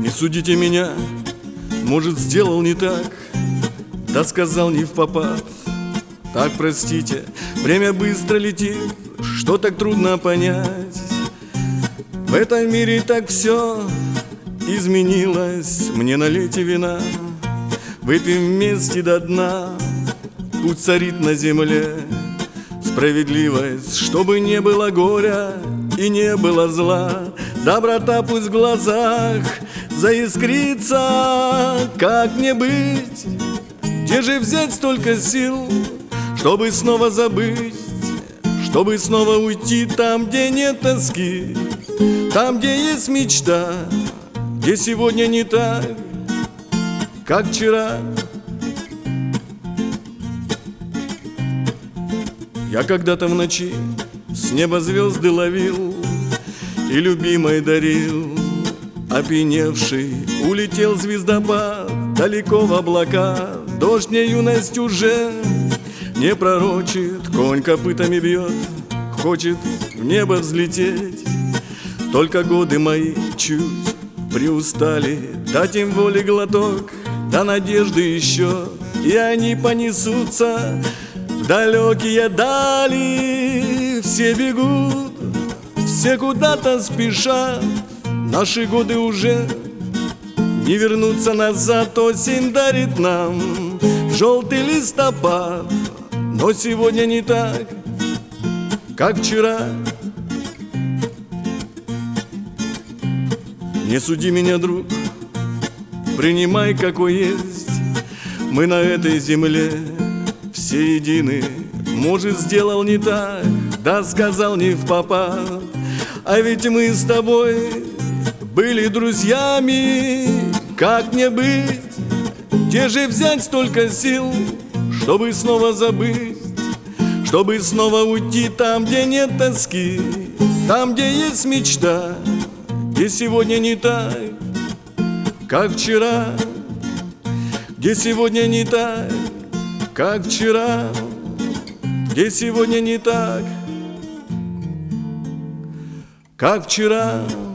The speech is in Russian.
Не судите меня, может, сделал не так, да сказал не впопад. Так простите, время быстро летит, что так трудно понять. В этом мире так все изменилось. Мне налейте вина, выпьем вместе до дна. Пусть царит на земле справедливость, чтобы не было горя и не было зла. Доброта пусть в глазах заискрится. Как мне быть? Где же взять столько сил, чтобы снова забыть, чтобы снова уйти там, где нет тоски, там, где есть мечта, где сегодня не так, как вчера. Я когда-то в ночи с неба звезды ловил и любимой дарил. Опьяневший улетел звездопад далеко в облака. Дождь мне юность уже не пророчит, конь копытами бьет, хочет в небо взлететь. Только годы мои чуть приустали, дать им воли глоток, да надежды еще, и они понесутся в далекие дали. Все бегут, все куда-то спешат, наши годы уже не вернутся назад. Осень дарит нам желтый листопад, но сегодня не так, как вчера. Не суди меня, друг, принимай, какой есть. Мы на этой земле все едины. Может, сделал не так, да сказал не впопад. А ведь мы с тобой были друзьями. Как мне быть? Где же взять столько сил, чтобы снова забыть, чтобы снова уйти там, где нет тоски, там, где есть мечта, где сегодня не так, как вчера, где сегодня не так, как вчера, где сегодня не так, как вчера.